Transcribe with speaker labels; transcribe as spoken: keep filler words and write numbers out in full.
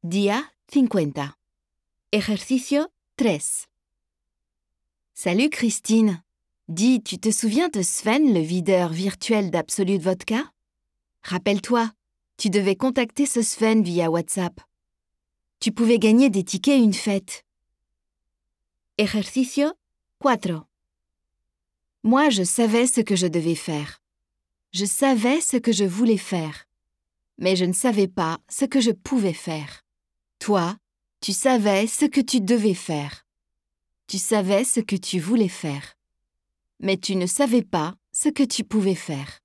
Speaker 1: Día cincuenta. Ejercicio tres. Salut Christine. Dis, tu te souviens de Sven, le videur virtuel d'Absolute Vodka? Rappelle-toi, tu devais contacter ce Sven via WhatsApp. Tu pouvais gagner des tickets à une fête. Ejercicio cuatro. Moi, je savais ce que je devais faire. Je savais ce que je voulais faire. Mais je ne savais pas ce que je pouvais faire. Toi, tu savais ce que tu devais faire. Tu savais ce que tu voulais faire. Mais tu ne savais pas ce que tu pouvais faire.